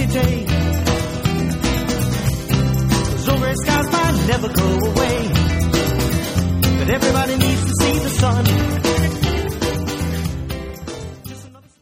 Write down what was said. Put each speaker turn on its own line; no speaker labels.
day. Those overhead skies might never go away, but everybody needs to see the sun.